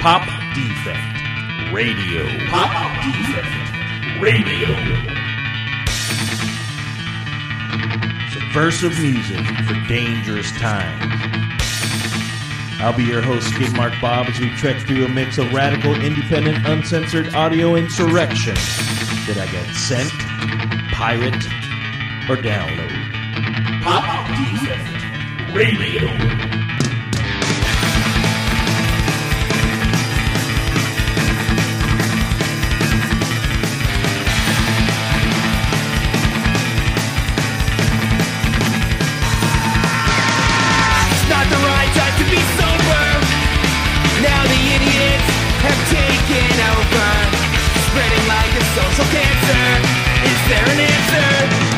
Pop Defect Radio. Pop Defect Radio. Subversive music for dangerous times. I'll be your host, Skid Mark Bob, as we trek through a mix of radical, independent, uncensored audio insurrection. Did I get sent, pirate, or download? Pop Defect Radio. Social cancer, is there an answer?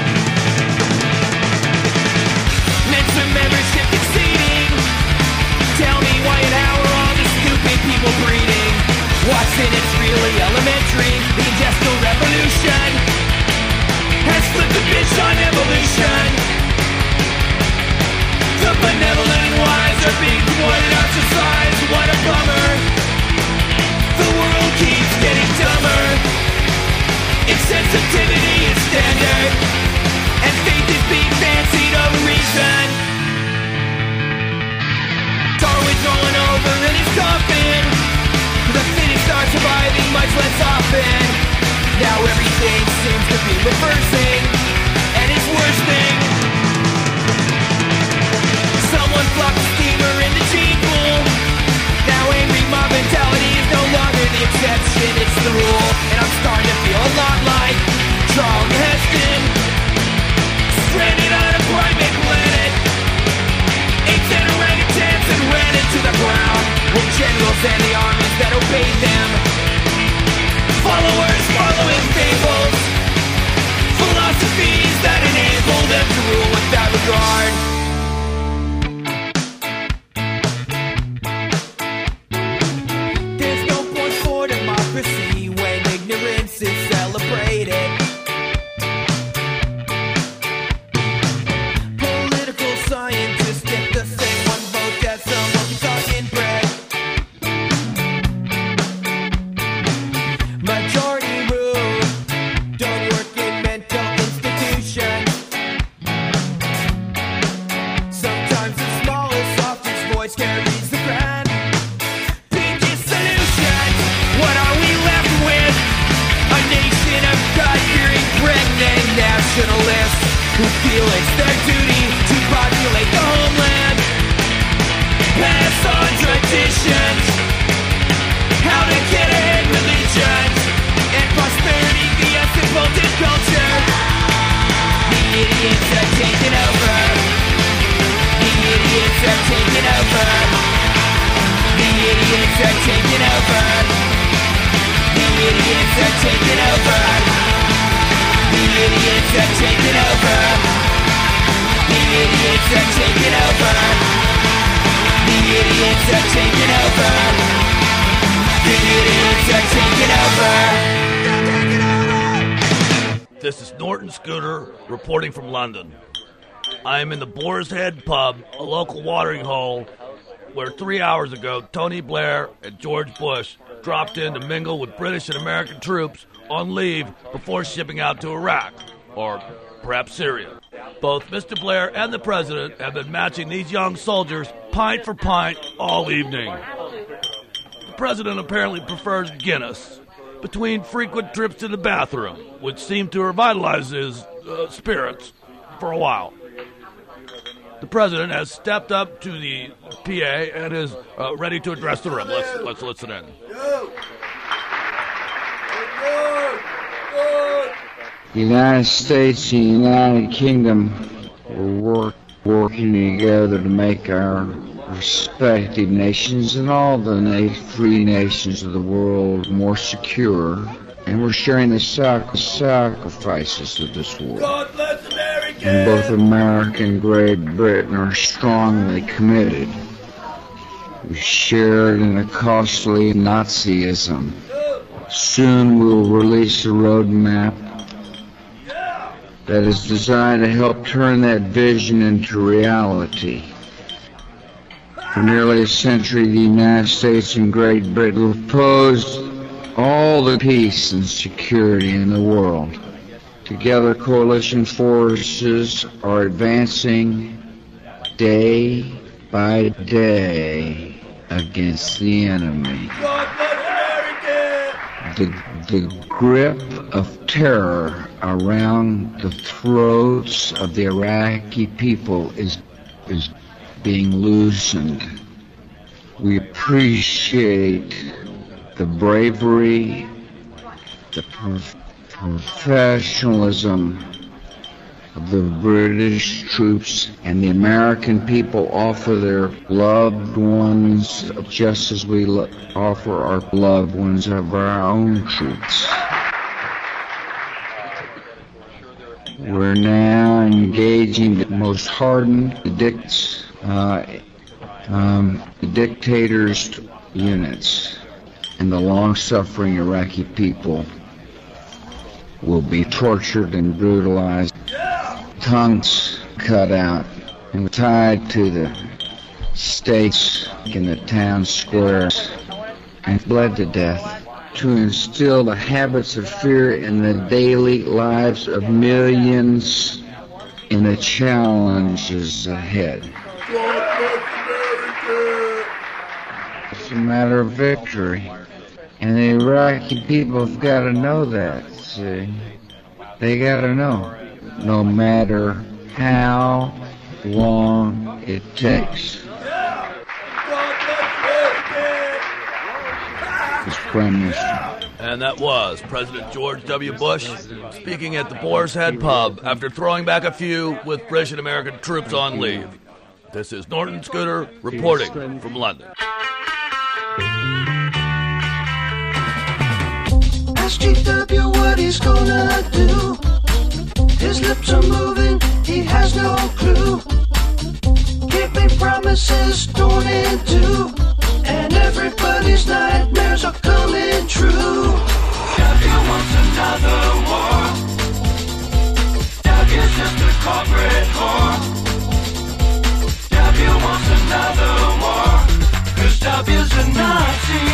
Mensa membership exceeding. Tell me why and how are all these stupid people breeding? What's in it's really elementary. The industrial revolution has flipped the bitch on evolution. The benevolent and wise are being promoted ostracized. What a bummer. The world keeps getting dumber. Insensitivity is standard, and faith is being fancied over reason. Darwin's rolling over in his coffin. The fittest are surviving much less often. Now everything seems to be reversing, and it's worsening. Someone flopped a steamer in the gene pool. Now angry mob mentality is no longer the exception, it's the rule. And I'm starting to feel a lot like Charlton Heston, stranded on a private planet. Apes and orangutans and ran into the ground, with generals and the armies that obeyed them. Followers following fables, philosophies that enable them to rule without regard. Who feel it's their duty to populate the homeland. Pass on traditions, how to get ahead religions, and prosperity via simple culture. The idiots are taking over. The idiots are taking over. The idiots are taking over. The idiots are taking over. The idiots are taking over. The idiots are taking over. The idiots are taking over. The idiots are taking over. This is Norton Scooter reporting from London. I am in the Boar's Head pub, a local watering hole, where 3 hours ago Tony Blair and George Bush dropped in to mingle with British and American troops on leave before shipping out to Iraq, or perhaps Syria. Both Mr. Blair and the President have been matching these young soldiers pint for pint all evening. The President apparently prefers Guinness between frequent trips to the bathroom, which seem to revitalize his spirits for a while. The President has stepped up to the PA and is ready to address the room. Let's listen in. The United States and the United Kingdom are working together to make our respective nations and all the free nations of the world more secure, and we're sharing the sacrifices of this war. And both America and Great Britain are strongly committed. We shared in a costly Nazism. Soon we'll release a roadmap that is designed to help turn that vision into reality. For nearly a century, the United States and Great Britain opposed all the peace and security in the world. Together, coalition forces are advancing day by day against the enemy. The grip of terror around the throats of the Iraqi people is being loosened. We appreciate the bravery, the professionalism of the British troops, and the American people offer their loved ones just as we offer our loved ones of our own troops. We're now engaging the most hardened dictators' units, and the long-suffering Iraqi people will be tortured and brutalized, tongues cut out, and tied to the stakes in the town squares, and bled to death to instill the habits of fear in the daily lives of millions in the challenges ahead. It's a matter of victory. And the Iraqi people have got to know that, see? They got to know. No matter how long it takes. Mr. Prime Minister. And that was President George W. Bush speaking at the Boar's Head Pub after throwing back a few with British and American troops on leave. This is Norton Scooter reporting from London. Ask GW what he's gonna do. His lips are moving, he has no clue. Keeping promises torn in two, and everybody's nightmares are coming true. W wants another war. W's just a corporate whore. W wants another war, 'cause W's a Nazi.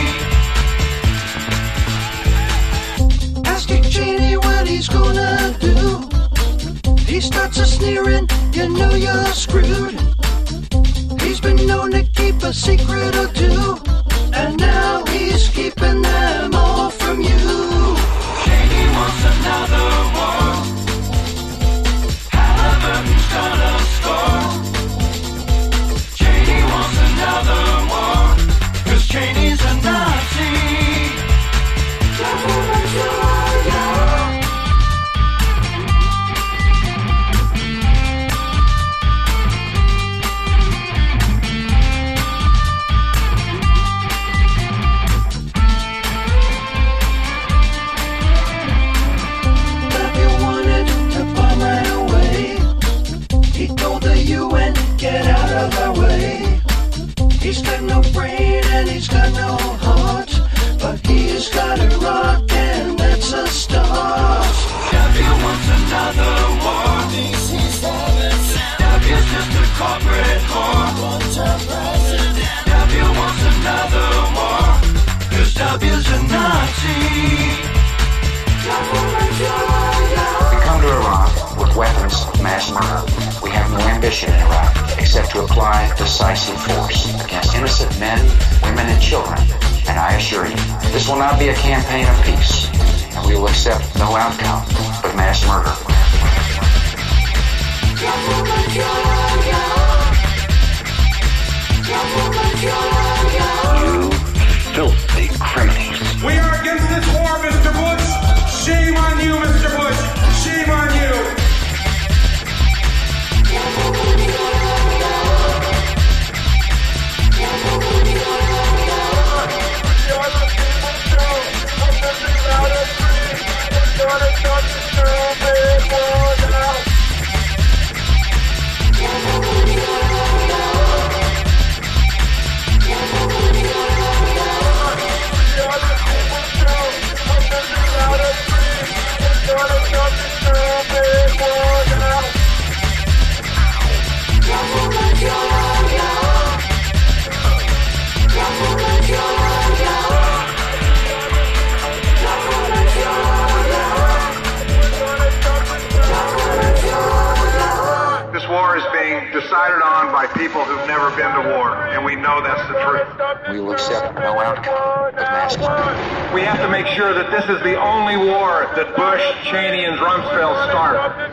Asking Cheney what he's gonna do. He starts a sneering, you know you're screwed. He's been known to keep a secret or two, and now he's keeping them all from you. Cheney wants another war. Halliburton's gonna score. Cheney wants another war, 'cause Cheney's a Nazi. Get out of our way. He's got no brain and he's got no heart, but he's got a rock and that's a start. W wants another war. W's just a corporate whore. W wants another war, 'cause W's a Nazi. We come to Iraq with weapons of mass murder. We have no ambition in Iraq except to apply decisive force against innocent men, women, and children. And I assure you, this will not be a campaign of peace, and we will accept no outcome but mass murder. You filthy criminals. We are against this war, Mr. Bush. Shame on you, Mr. Bush. Shame on you. We will accept no outcome but mass murder. We have to make sure that this is the only war that Bush, Cheney, and Rumsfeld start.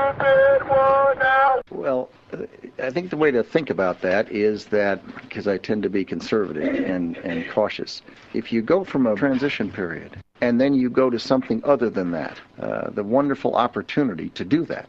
Well, I think the way to think about that is that, because I tend to be conservative and cautious, if you go from a transition period and then you go to something other than that, the wonderful opportunity to do that.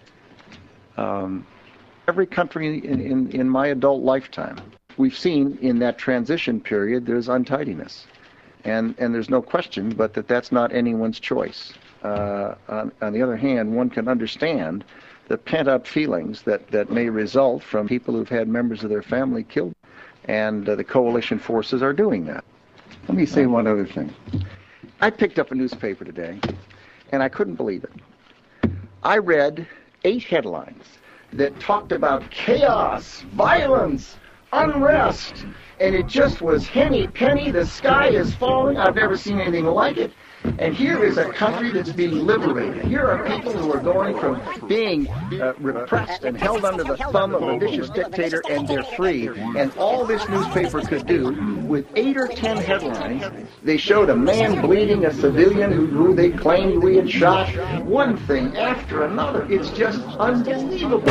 Every country in my adult lifetime, we've seen in that transition period there's untidiness. And there's no question but that's not anyone's choice. On the other hand, one can understand the pent-up feelings that may result from people who've had members of their family killed, and the coalition forces are doing that. Let me say one other thing. I picked up a newspaper today, and I couldn't believe it. I read 8 headlines that talked about chaos, violence, unrest, and it just was henny penny, the sky is falling. I've never seen anything like it. And here is a country that's being liberated. Here are people who are going from being repressed and held under the thumb of a vicious dictator, and they're free. And all this newspaper could do, with 8 or 10 headlines, they showed a man bleeding, a civilian who they claimed we had shot. One thing after another. It's just unbelievable.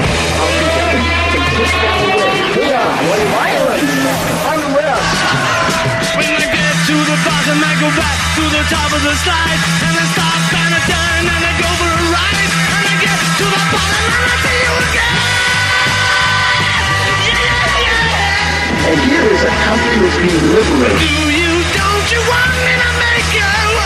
Violence, unrest. When I get to the bottom, I go back to the top of the slide, and I stop and I turn and I go for a ride, and I get to the bottom and I see you again. Yeah. And here is a country that's being liberated. Don't you want me to make you?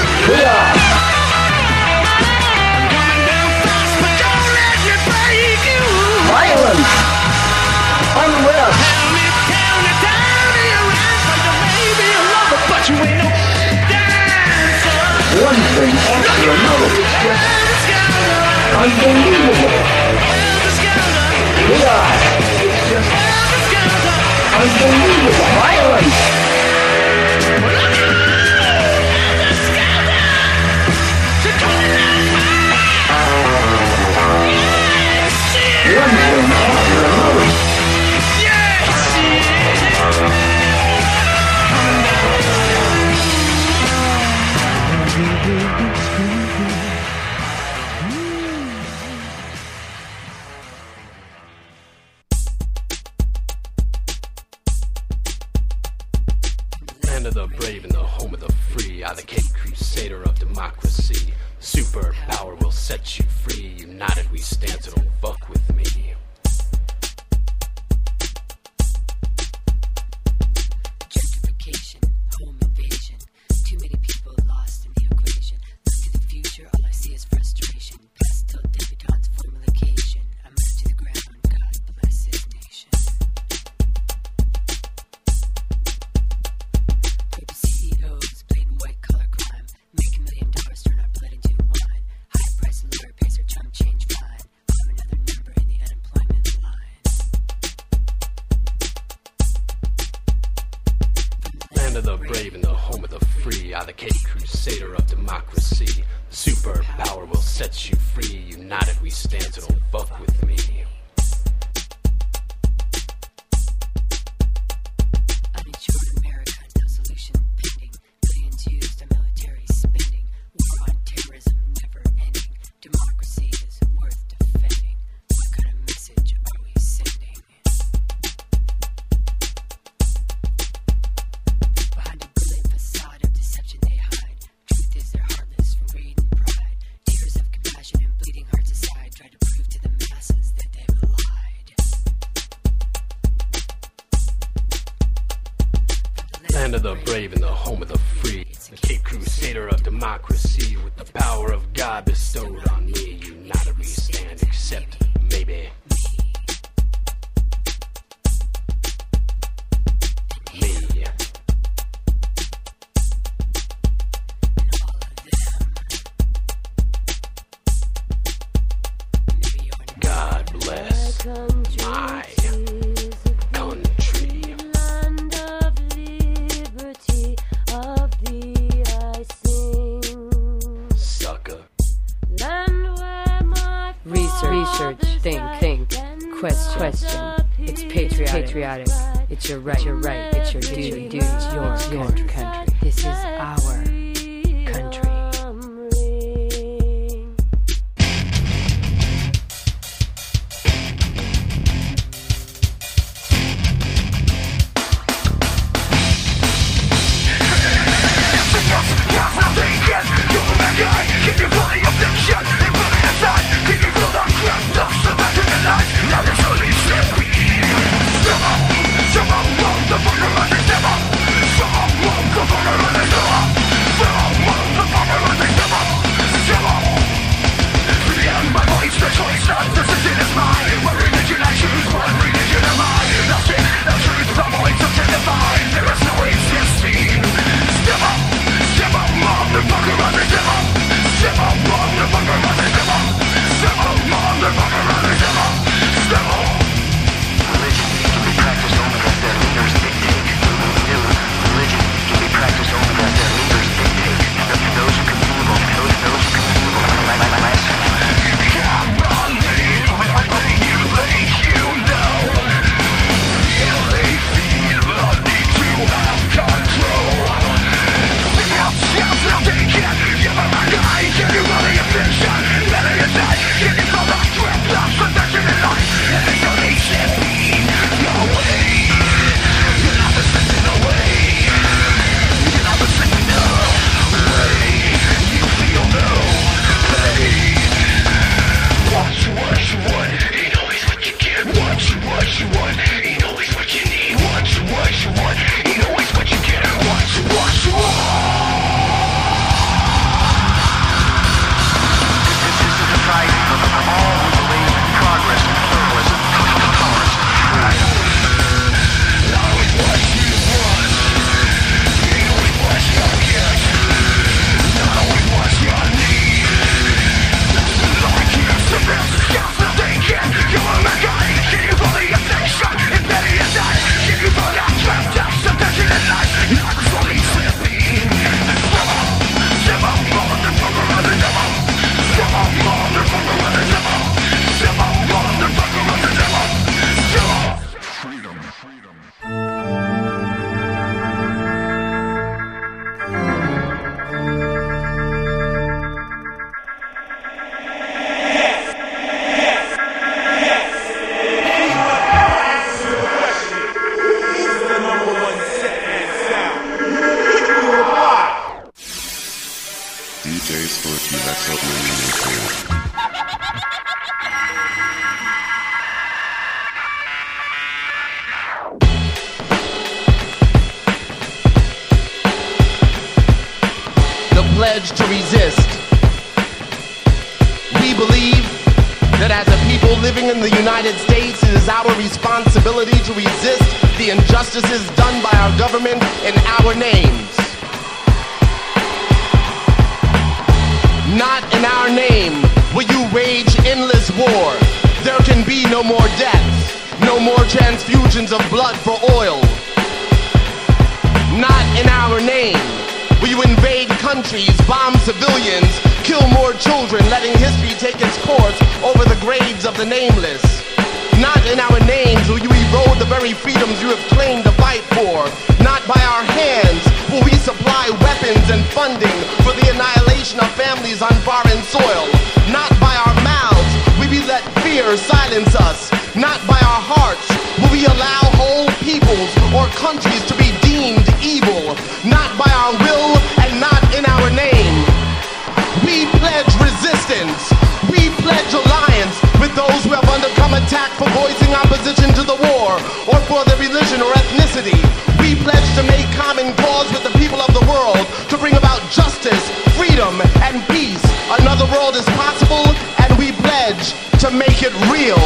I'm coming down fast, but don't let me break you. Violence, unrest. Tell me, you're right, like a baby, a lover, but you ain't no dancer. One thing after another. It's just unbelievable. It's just unbelievable. Violence. One thing after another. Land of the brave and the home of the free, I the Cape Crusader of democracy. Superpower will set you free. United we stand, so don't fuck with me. Gentrification, home invasion. Too many people lost in the equation. Look to the future, all I see is frustration. Pastel debutantes form a location. I'm rooted to the ground, God bless his nation. Paper CEOs, blatant white collar crime. Make $1 million, turn our blood into wine. High price and lower pays are chump change fine. I'm another number in the unemployment line. Land of the brave and the home of the free, I the Cape Crusader of democracy. Superpower will set you free. United we stand, so don't fuck with me. Uninsured America, no solution pending. Billions used on military spending. War on terrorism never ending. Democracy is worth defending. What kind of message are we sending? Behind a brilliant facade of deception they hide. Truth is they're heartless from greed and pride. Tears of compassion and bleeding hearts aside. Try to prove to the masses that they've lied. Land of the brave and the home of the free, the Cape Crusader of democracy. With the power of God bestowed on me, united we stand, except maybe me. God bless my country. Land of liberty, of thee I sing. Sucker. Land where my Research, fathers think, died, and question. It's patriotic. It's your right, it's your duty, it's your country. This is our country. Pledge to resist. We believe that as a people living in the United States, it is our responsibility to resist the injustices done by our government in our names. Not in our name will you wage endless war. There can be no more deaths, no more transfusions of blood for oil. Not in our name will you invade countries, bomb civilians, kill more children, letting history take its course over the graves of the nameless. Not in our names will you erode the very freedoms you have claimed to fight for. Not by our hands will we supply weapons and funding for the annihilation of families on foreign soil. Not by our mouths will we let fear silence us. Not by our hearts will we allow whole peoples or countries to be deemed evil. Not by our will and not in our name. We pledge resistance. We pledge alliance with those who have undergone attack for voicing opposition to the war or for their religion or ethnicity. We pledge to make common cause with the people of the world to bring about justice, freedom, and peace. Another world is possible, and we pledge to make it real.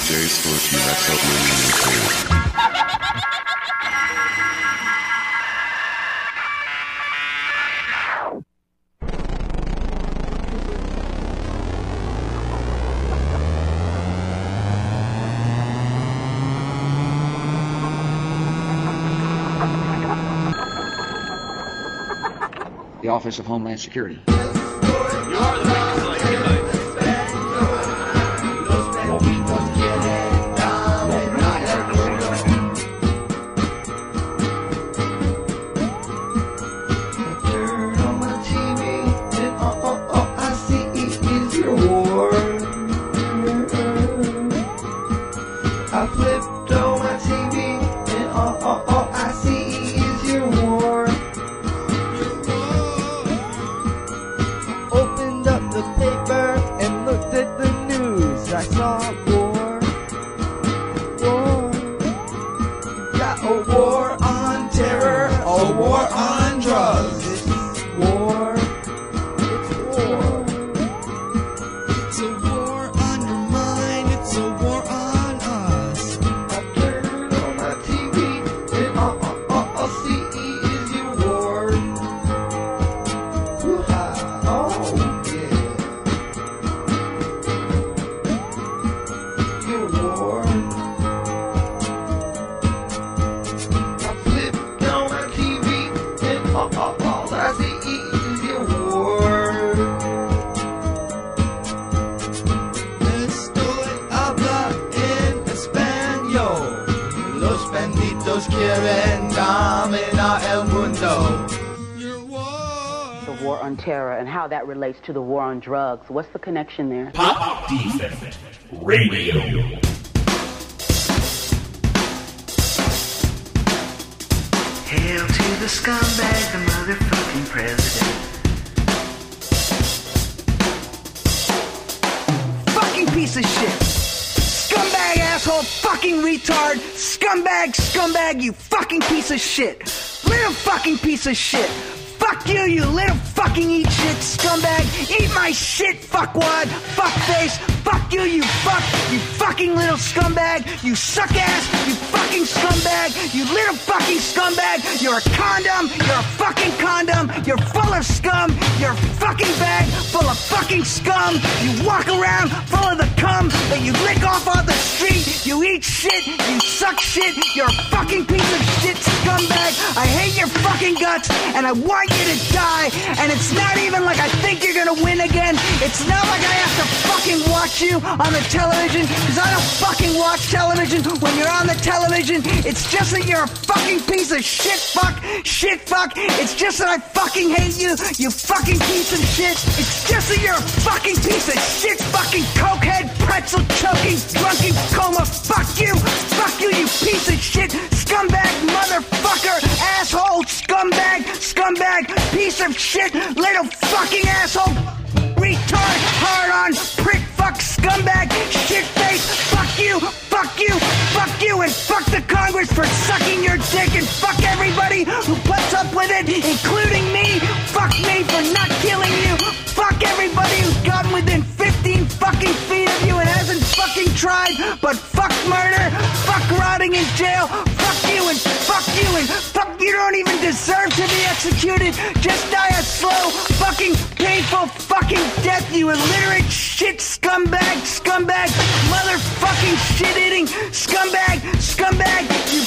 Jerry Scorchy, Rex Oatman, The Office of Homeland Security. I flipped on my TV and all I see is your war. Opened up the paper and looked at the news. I saw war. War. You got a war on terror, a war on drugs. It's war. It's war. It's a war on your mind. It's a war on us. I turned on my TV and all I see is your war. Woo-ha. Oh, yeah. Your war. I flipped on my TV and all I see is your war. Estoy habla en español. Los benditos quieren dominar el mundo. The war on terror and how that relates to the war on drugs. What's the connection there? Pop Defect Radio. Hail to the scumbag, the motherfucking president. Fucking piece of shit. Scumbag, asshole, fucking retard. Scumbag, you fucking piece of shit. Little fucking piece of shit. Fuck you, you little fucking eat shit scumbag. Eat my shit, fuckwad, fuckface. Fuck you, you fucking little scumbag. You suck ass, you fucking scumbag. You little fucking scumbag. You're a condom, you're a fucking condom. You're full of scum. You're a fucking bag full of fucking scum. You walk around full of the cum that you lick off on the street. You eat shit, you suck shit. You're a fucking piece of shit scumbag. I hate your fucking guts and I want you to die. And it's not even like I think you're gonna win again. It's not like I have to fucking watch you on the television, because I don't fucking watch television when you're on the television. It's just that you're a fucking piece of shit fuck. It's just that I fucking hate you, you fucking piece of shit. It's just that you're a fucking piece of shit, fucking cokehead, pretzel choking, drunken coma. Fuck you, you piece of shit, scumbag, motherfucker, asshole, scumbag, piece of shit, little fucking asshole, retard, hard on, prick, fuck, scumbag, shit face, fuck you, and fuck the Congress for sucking your dick, and fuck everybody who puts up with it, including me. Fuck me for not killing you. Fuck everybody who's gotten within 15 fucking feet of you and hasn't fucking tried, but fuck murder, fuck rotting in jail, fuck you, and fuck you don't even deserve to be executed. Just die a slow, fucking painful fucking death, you illiterate shit scumbag, motherfucking shit-eating scumbag, you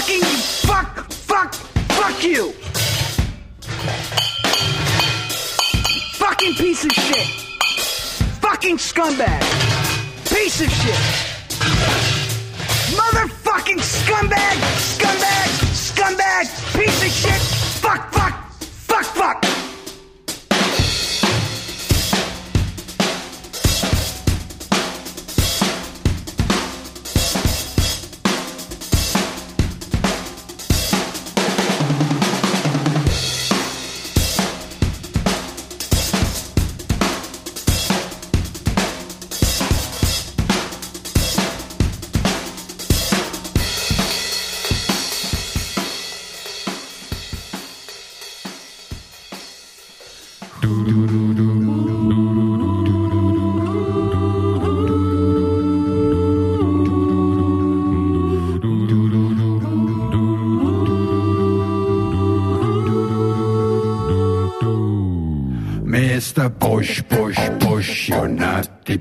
fuck you. Fucking piece of shit. Fucking scumbag. Piece of shit. Motherfucking scumbag. Piece of shit. Fuck.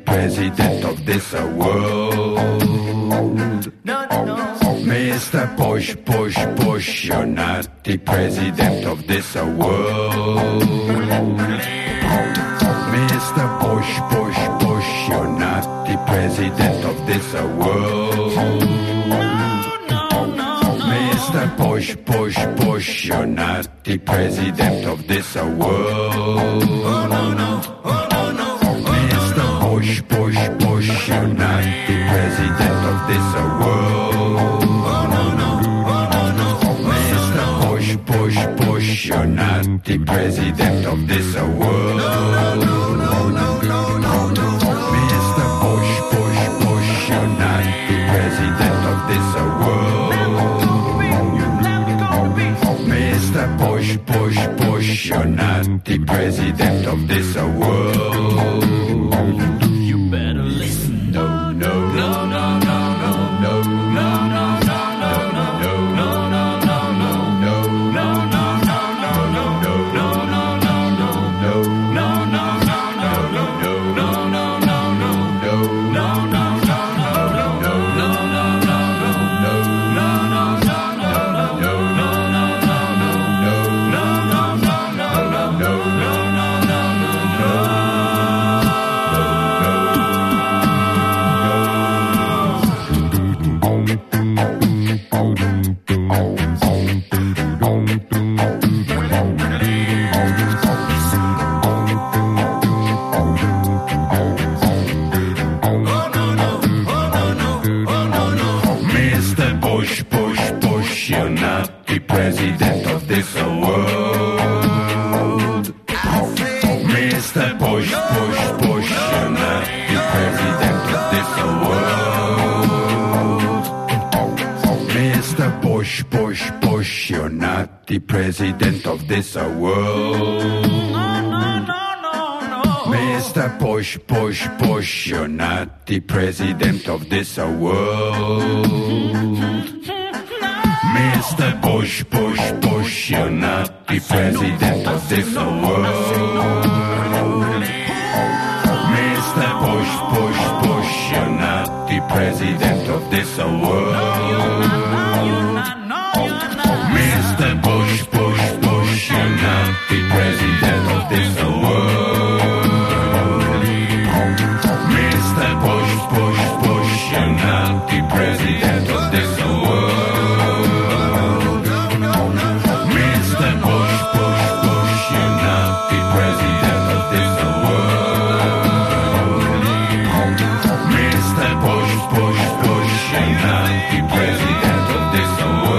president of this world. Mr. Bush, Bush, Bush, you're not the president of this world. Mr. Bush, Bush, Bush, you're not the president of this world. Mr. Bush, Bush, Bush, you're not the president of this world. Mr. Bush, Bush, Bush, you're not the president of this world. Mr. Bush, Bush, Bush, you're not the president of this world. Mr. Bush, Bush, Bush, you're not the president of this world. Mr. Bush, Bush, Bush, you're not the president of this world. You better listen. No, no, no, no, no, no, no, no, no, no, no, no, no, no, no, no, no, president of this world. Mr. Bush, Bush, Bush, you're not the president of this world. Mr. Bush, Bush, Bush, you're not the president of this world. Mr. Bush, Bush, Bush, you're not the president of this world. Mr. Bush, Bush, Bush, you're not the president of this world. Mr. Bush, Bush, Bush, you're not the president of this world. Mr. Bush, Bush, Bush, you're not the president of this world. Mr. Bush, Bush, Bush, you're not the president of this world. Mr. Bush, Bush, Bush, you're not the president of this world. Mr. Bush, Bush, Bush, you're not the president of this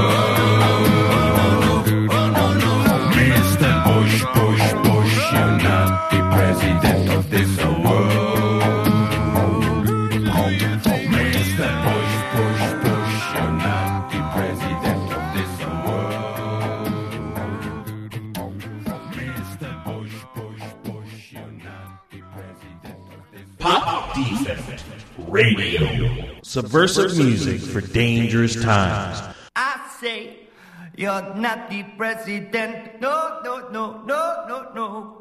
world. Mr. Bush, Bush, Bush, you're not the president of this world. Mr. Bush, Bush, Bush, you're not the president of this world. Pop Defect Radio. Subversive music for dangerous times. I say, you're not the president. No, no, no, no, no, no.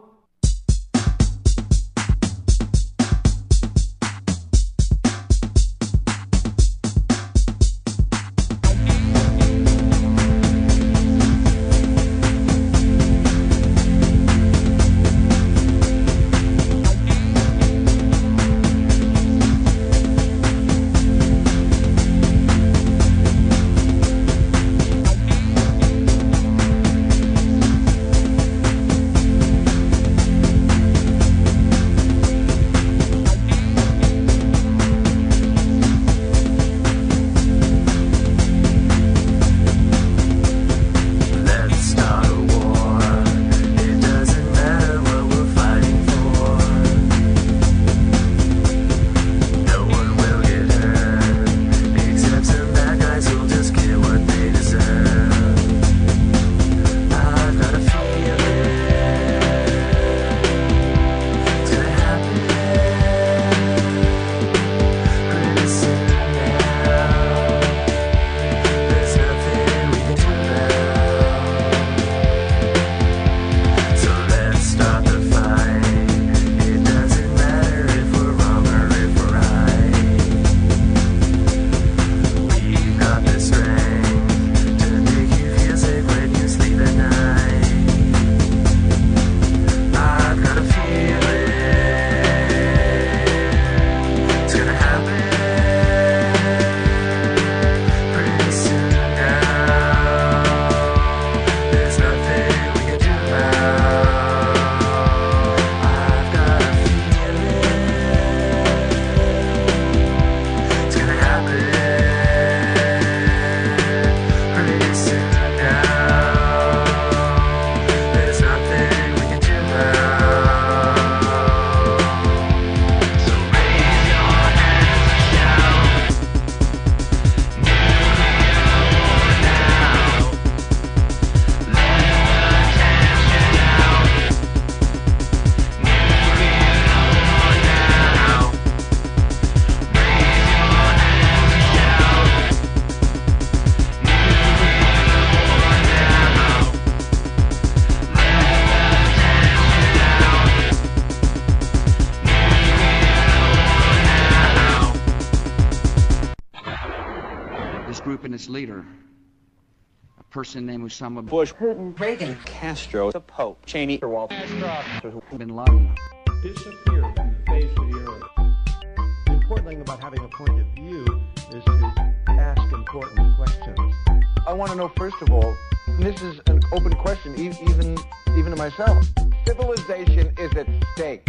and its leader, a person named Osama Bush, Putin, Reagan, Castro, the Pope, Cheney, Bin Laden. Disappear from the face of the earth. The important thing about having a point of view is to ask important questions. I want to know, first of all, and this is an open question, even to myself. Civilization is at stake.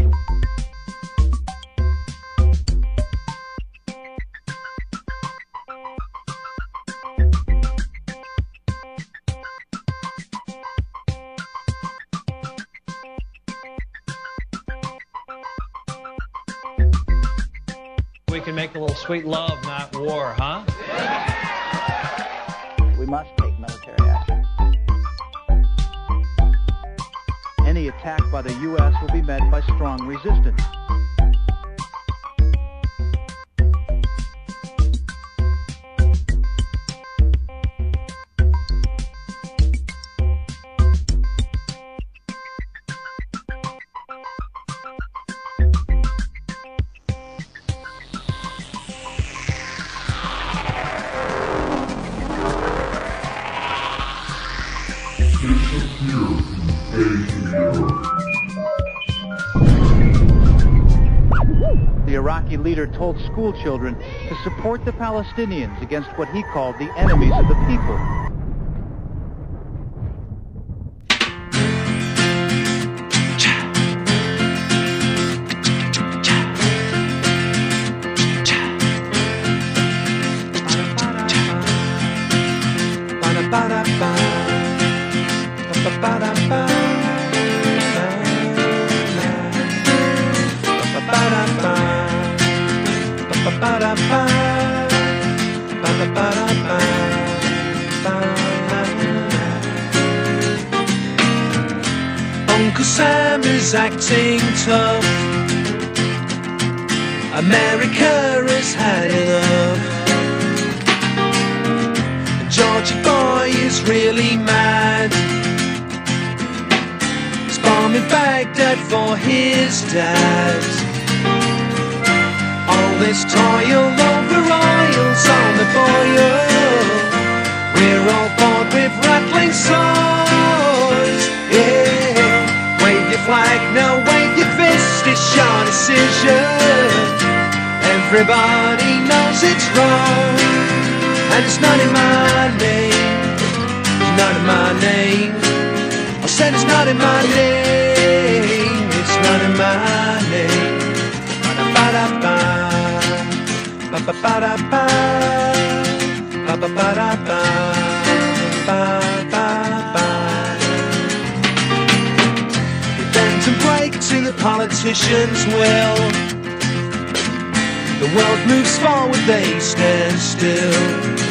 We can make a little sweet love, not war, huh? We must take military action. Any attack by the U.S. will be met by strong resistance. The Iraqi leader told school children to support the Palestinians against what he called the enemies of the people. Uncle Sam is acting tough. America has had enough. Georgie boy is really mad. He's bombing Baghdad for his dad. All this toil over oils on the boil. We're all bored with rattling swords. Yeah. Wave your flag, now wave your fist, it's your decision. Everybody knows it's wrong, and it's not in my name. It's not in my name. I said it's not in my name. It's not in my name. Ba-da-ba-da-ba, ba-ba-ba-da-ba, ba-ba-ba-da-ba, ba-ba-ba. We bend and break to the politicians' will. The world moves forward, they stand still.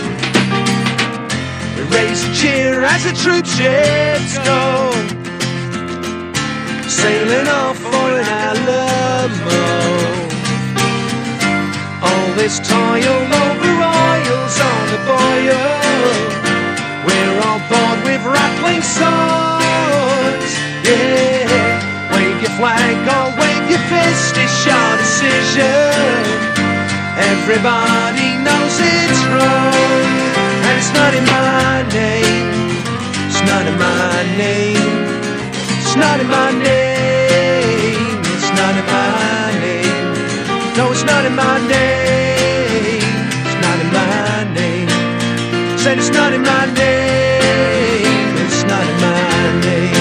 We raise a cheer as the troop ships go, sailing off for an Alamo. All this toil over oils on the boil. We're all bored with rattling swords. Yeah, wave your flag or wave your fist, it's your decision. Everybody knows it's wrong, and it's not in my name. It's not in my name. It's not in my name. It's not in my name. No, it's not in my name. It's not in my name. Said it's not in my name. It's not in my name.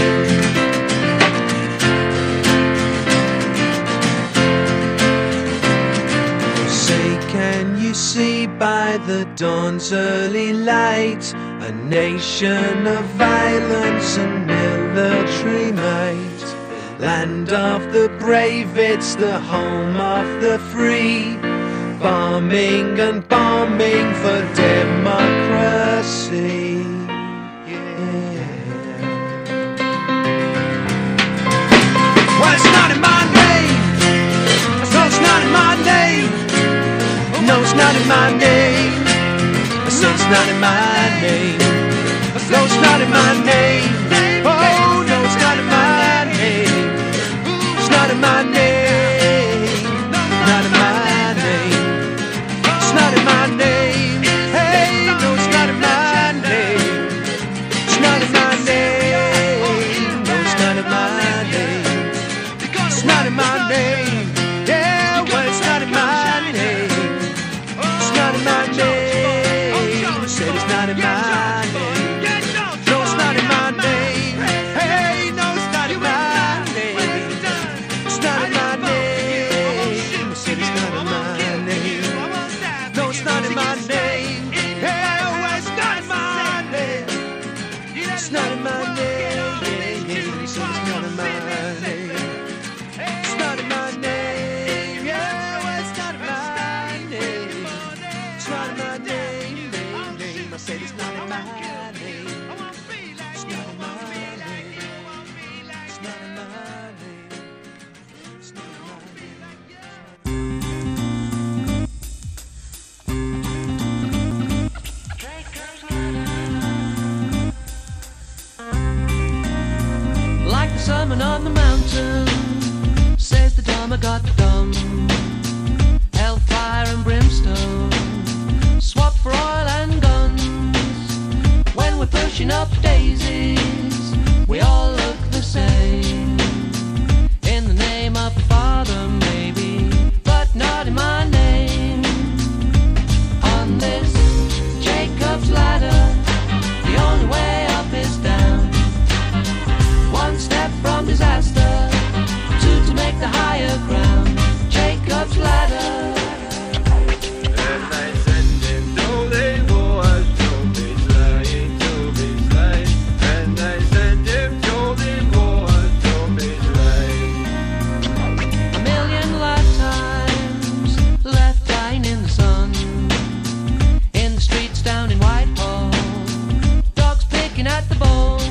See by the dawn's early light a nation of violence and military might. Land of the brave, it's the home of the free. Bombing and bombing for democracy. Well, it's not in my name. So it's not in my name. No, it's not in my name. So it's not in my name. No, it's not in my name. Oh, no, it's not in my name. It's not in my name. Not in my name. It's not in my name. Hey, no, it's not. reason, says the dumb got dumb. Hellfire and brimstone, swap for oil and guns. When we're pushing up daisies, we all look the same. In the name of the Father, maybe, but not in my name. On this Jacob's ladder, the only way up is down. One step from disaster, two to make the higher ground. Jacob's ladder. And I send him to the wars to be slain, to be slain. And I send him to the wars to be slain. A million lifetimes left dying in the sun. In the streets down in Whitehall, dogs picking at the bones.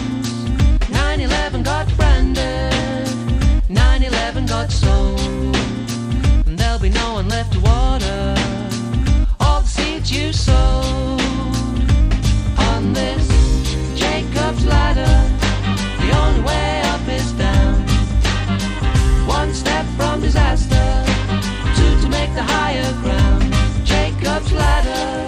9/11 got branded, 9/11 got sold. And there'll be no one left to water all the seeds you sowed. On this Jacob's ladder, the only way up is down. One step from disaster, two to make the higher ground. Jacob's ladder.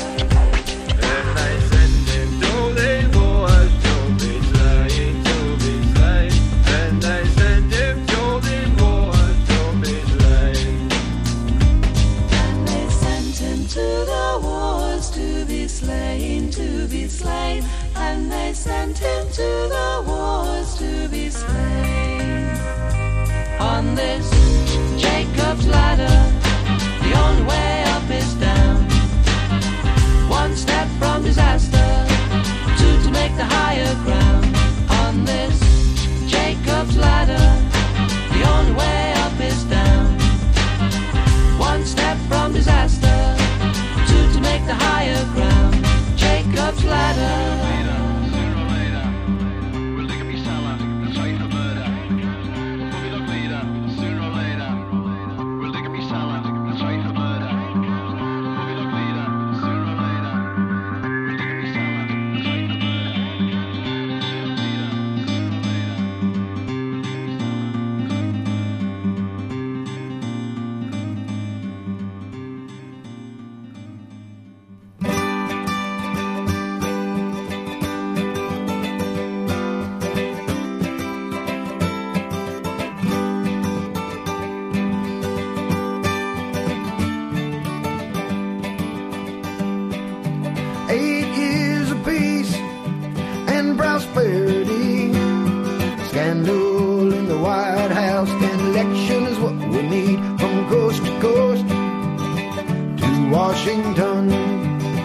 And I send him to the wars to be slain, to be slain. And I send him to the wars to be slain. And they sent him to the wars to be slain, to be slain. And they sent him to the wars to be slain. On this Jacob's ladder, the only way up is down. One step from disaster, two to make the higher ground. On this Jacob's ladder, the only way up is down. One step from disaster, two to make the higher ground. Jacob's ladder. prosperity. Scandal in the White House, and election is what we need. From coast to coast to Washington.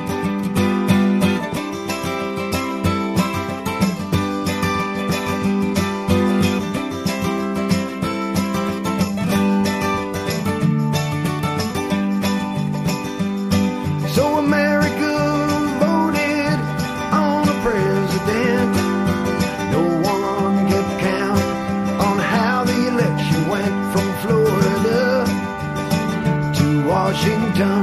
So America voted on a president. No one kept count on how the election went from Florida to Washington.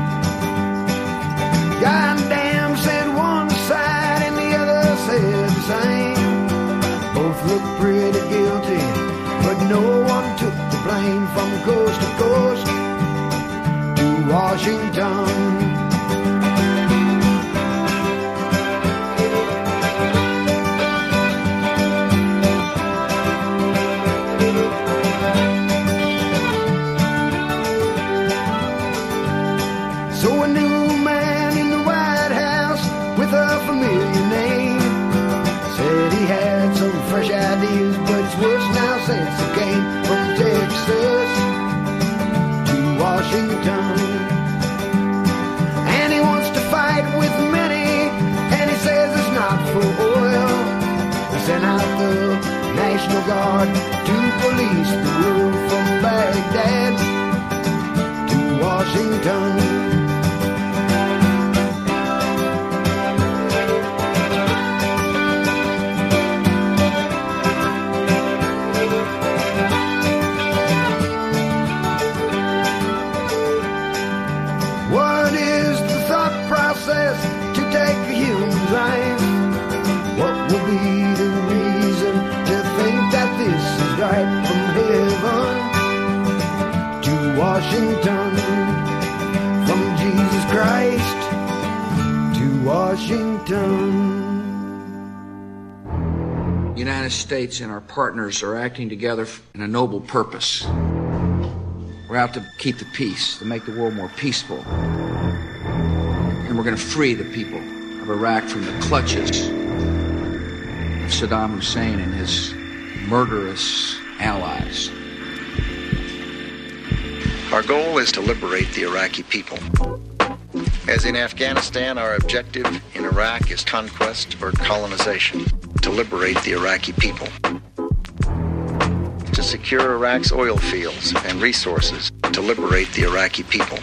Goddamn said one side and the other said the same. Both looked pretty guilty, but no one took the blame. From coast to coast to Washington. So a new man in the White House with a familiar name said he had some fresh ideas, but it's worse now since he came from Texas to Washington. And he wants to fight with many, and he says it's not for oil. He sent out the National Guard to police the road from Baghdad to Washington. What is the thought process to take a human life? What will be the reason to think that this is Washington. The United States and our partners are acting together in a noble purpose. We're out to keep the peace, to make the world more peaceful. And we're going to free the people of Iraq from the clutches of Saddam Hussein and his murderous allies. Our goal is to liberate the Iraqi people. As in Afghanistan, our objective in Iraq is conquest or colonization, to liberate the Iraqi people. To secure Iraq's oil fields and resources, to liberate the Iraqi people.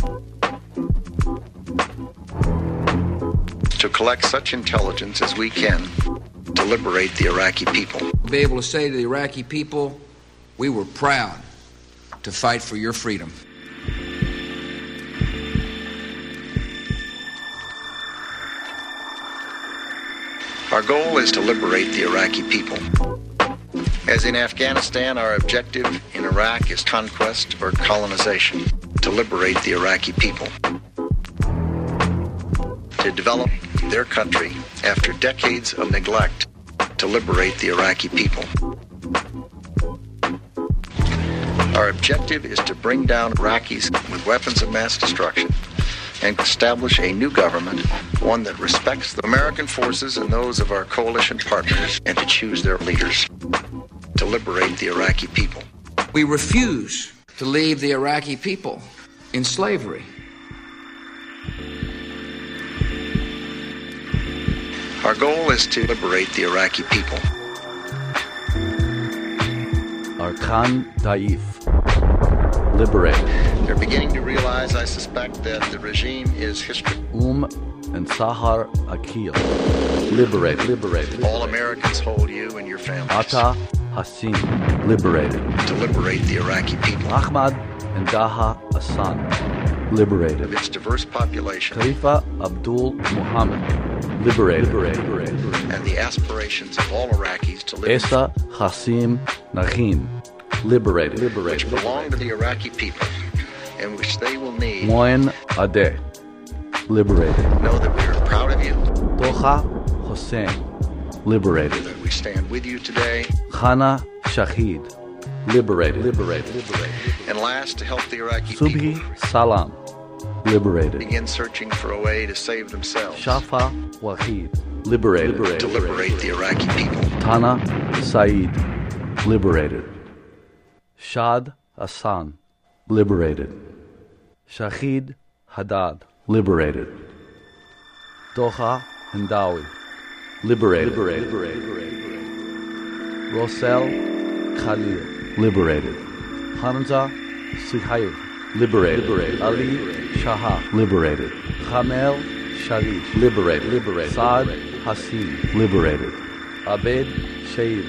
To collect such intelligence as we can to liberate the Iraqi people. We'll be able to say to the Iraqi people, we were proud to fight for your freedom. Our goal is to liberate the Iraqi people. As in Afghanistan, our objective in Iraq is conquest or colonization, to liberate the Iraqi people. To develop their country after decades of neglect, to liberate the Iraqi people. Our objective is to bring down Iraqis with weapons of mass destruction and establish a new government, one that respects the American forces and those of our coalition partners, and to choose their leaders, to liberate the Iraqi people. We refuse to leave the Iraqi people in slavery. Our goal is to liberate the Iraqi people. Arkan Daif. Liberate. They're beginning to realize, I suspect, that the regime is history. And Sahar Akil. Liberated. All Americans hold you and your families. Ata Hassim. Liberated. To liberate the Iraqi people. Ahmad and Daha Hassan. Liberated. Of its diverse population. Khalifa Abdul Muhammad. Liberated. And the aspirations of all Iraqis to live. Esa Hassim Nahim. Liberated. Which belong to the Iraqi people and which they will need. Moin Adeh. Liberated. Know that we are proud of you. Toha Hossein. Liberated. That we stand with you today. Khana Shahid. Liberated. And last, to help the Iraqi Subhi people. Salam. Liberated. Begin searching for a way to save themselves. Shafa Wahid. Liberated. To liberate the Iraqi people. Tana Saeed. Liberated. Shad Hassan. Liberated. Shahid Haddad. Liberated. Doha Hindawi. Liberated. Rosel Khalil. Liberated. Hamza Suhaib. Liberated. Ali Shaha. Liberated. Khamel Sharif. Liberated. Saad Hassim. Liberated. Abed Shaib.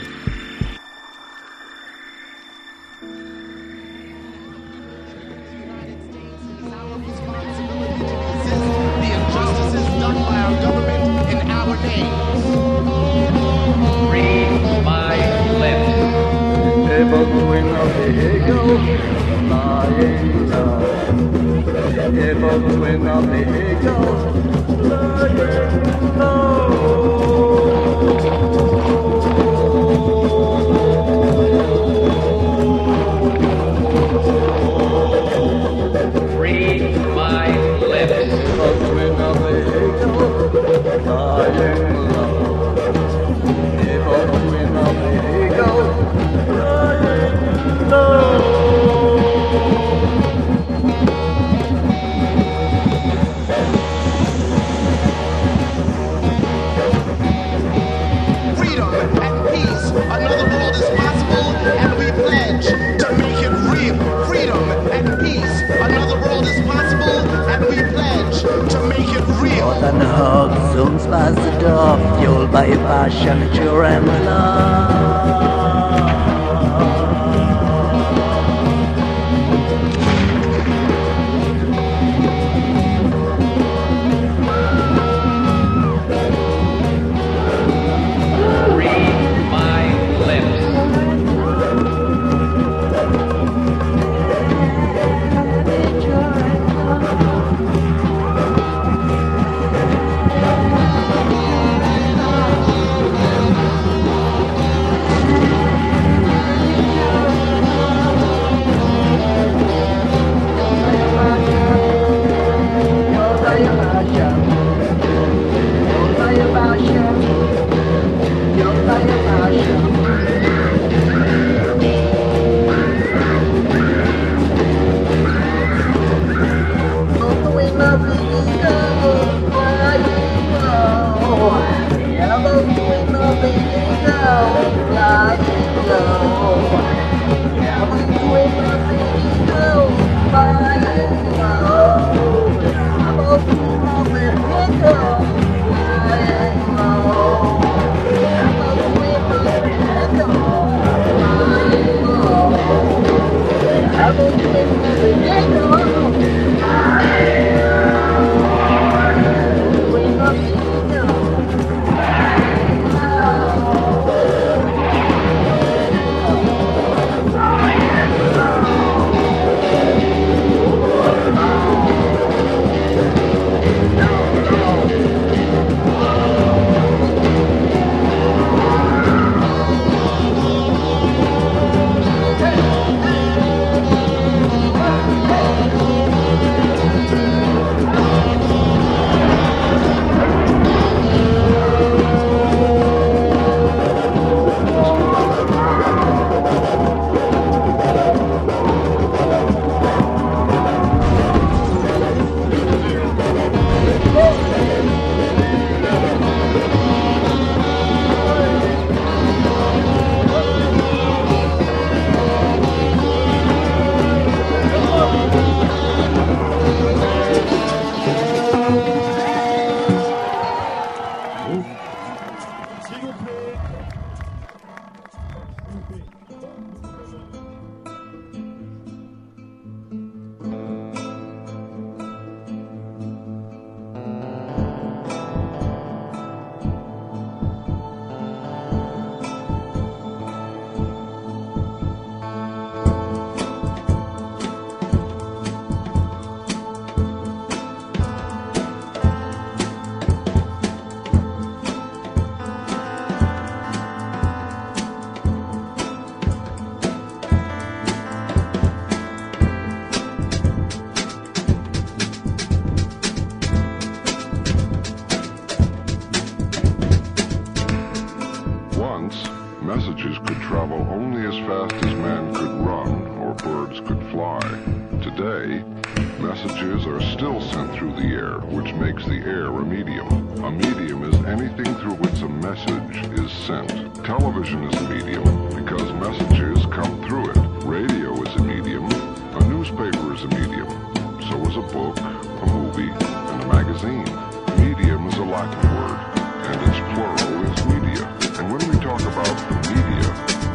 messages could travel only as fast as man could run or birds could fly. Today, messages are still sent through the air, which makes the air a medium. A medium is anything through which a message is sent. Television is a medium because messages come through it. Radio is a medium. A newspaper is a medium. So is a book, a movie, and a magazine. Medium is a Latin word, and its plural is media. And when we talk about the media,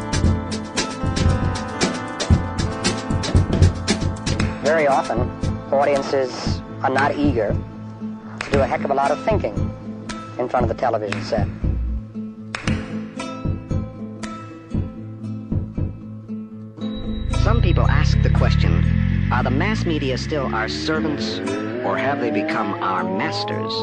very often, audiences are not eager to do a heck of a lot of thinking in front of the television set. Some people ask the question, are the mass media still our servants, or have they become our masters?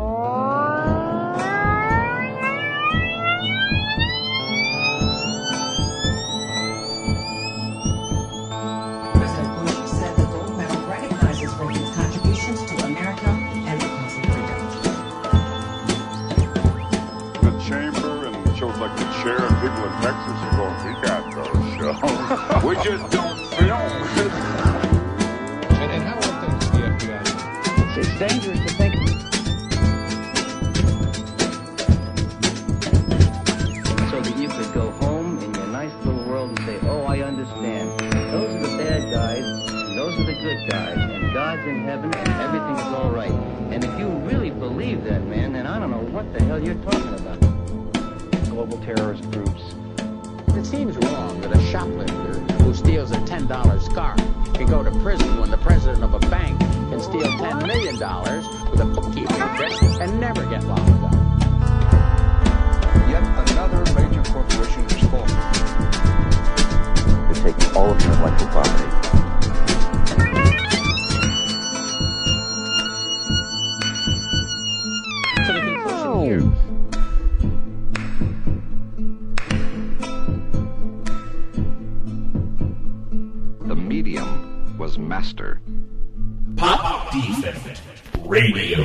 like the chair and people in Texas are going, we got those shows. We just don't film. And how are things in the FBI? It's dangerous to think. So that you could go home in your nice little world and say, oh, I understand. Those are the bad guys, and those are the good guys, and God's in heaven, and everything is all right. And if you really believe that, man, then I don't know what the hell you're talking about. Global terrorist groups. It seems wrong that a shoplifter who steals a $10 scarf can go to prison when the president of a bank can steal $10 million with a bookkeeping trick and never get locked up. Yet another major corporation is falling. They're taking all of your intellectual property. So the conclusion here. The medium was master. Pop Defect Radio.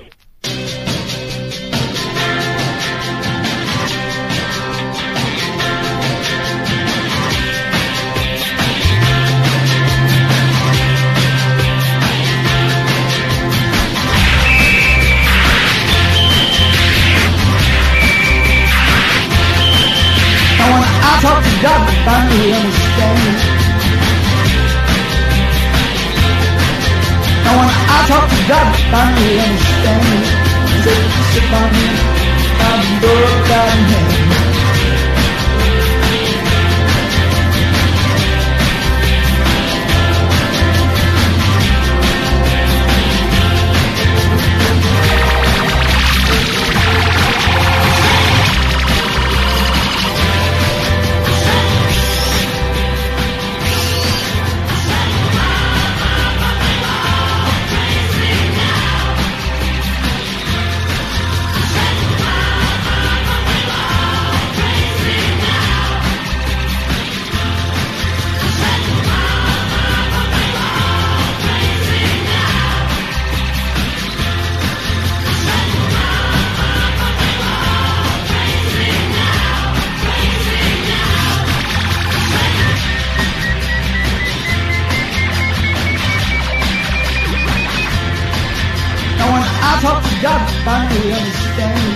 And when I talk to God, I finally understand. And when I talk to God, I finally understand. Sit by me, I'm Lord God in heaven. Talk to God, finally understand.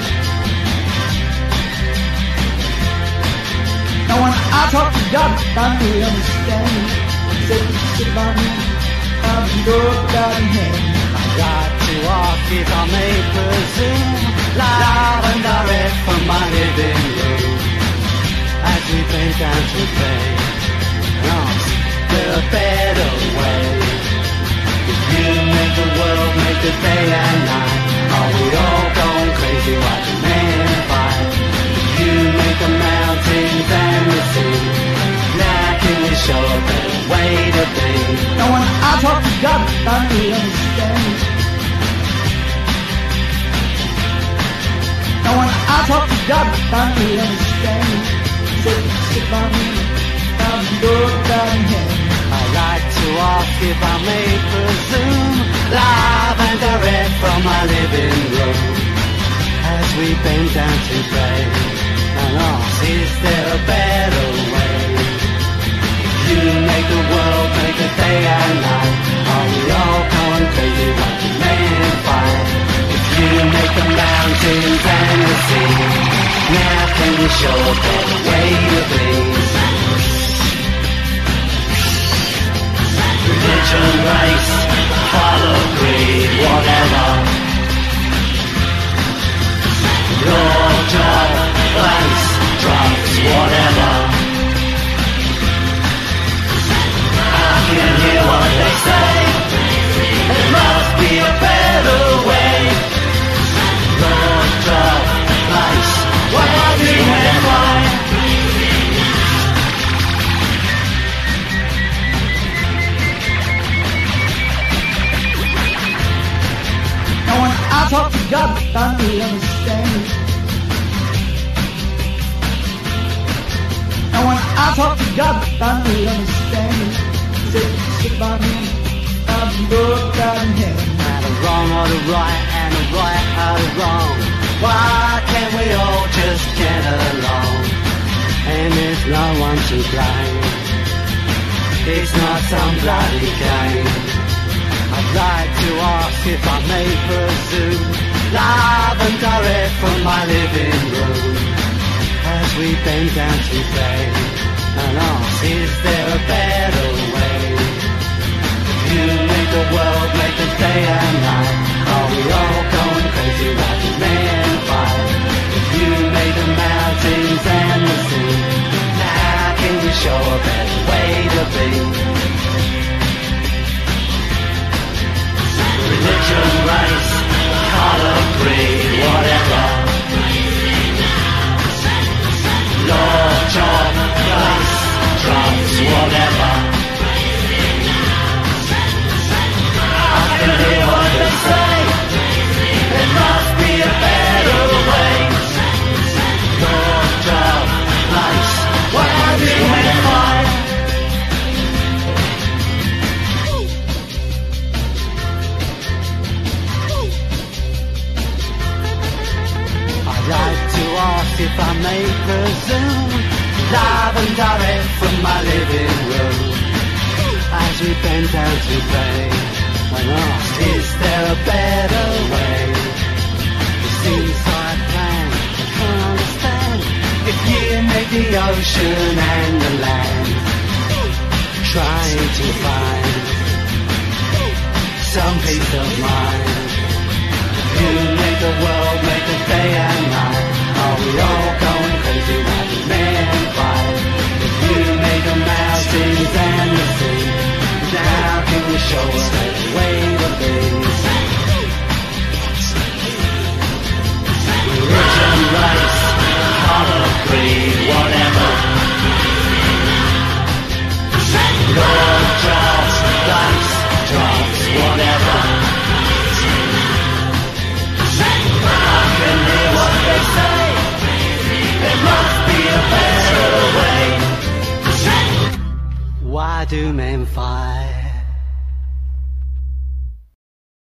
Now when I talk to God, finally understand. Sit by me, I'm Lord God in heaven. I got to walk, if I may presume, live and direct from my living room. As we bend down to pray, there a better way. You make the world, make the day and night. Are we all going crazy watching men fight? You make the mountains and the sea. Now can you show a better way to be? Now when I talk to God, I finally understand. Now when I talk to God, I finally understand. Sit by me, I'm Lord God in heaven. I like to walk, if I may presume, live and direct from my living room. As we bend down to pray, and all is there a better way? You make the world, make the day and night. Are we all going crazy watching men fight? If you make the mountains and the sea, now can you show a better way to be? Religion, race, follow creed, whatever. Your job, place, drugs, whatever. I can hear what they say. There must be a better way. Your job, place, whatever. Now when I talk to God, I really understand. Now when I talk to God, I really understand. He said, sit by me, I'm good God in heaven. And a wrong or the right, and a right or the wrong. Why can't we all just get along? And there's no one to blame. It's not some bloody game. I'd like to ask if I may presume, live and direct from my living room, as we bend down to play, and ask, is there a better way? If you make the world, make the day and night, are we all going crazy watching men fight? If you made the mountains and the sea, now can you show a better way to be? Religion, race, color, creed, whatever. Law, job, place, drugs, whatever. I can hear what they say. There must be a better way. Law, job, place, whatever. I'd like to ask if I may presume, live and direct from my living room, as we bend down to play, and ask, is there a better way? It seems like plan, I can't understand. If you made the ocean and the land, trying to find some peace of mind. You make the world, make the day and night. Are we all going crazy watching men fight? If you make the mountains and the sea, now can you show us the way to be? Religion, race, color, creed, whatever. Your job, place, drugs, whatever. I can hear what they say. There must be a better way. Why do men fight?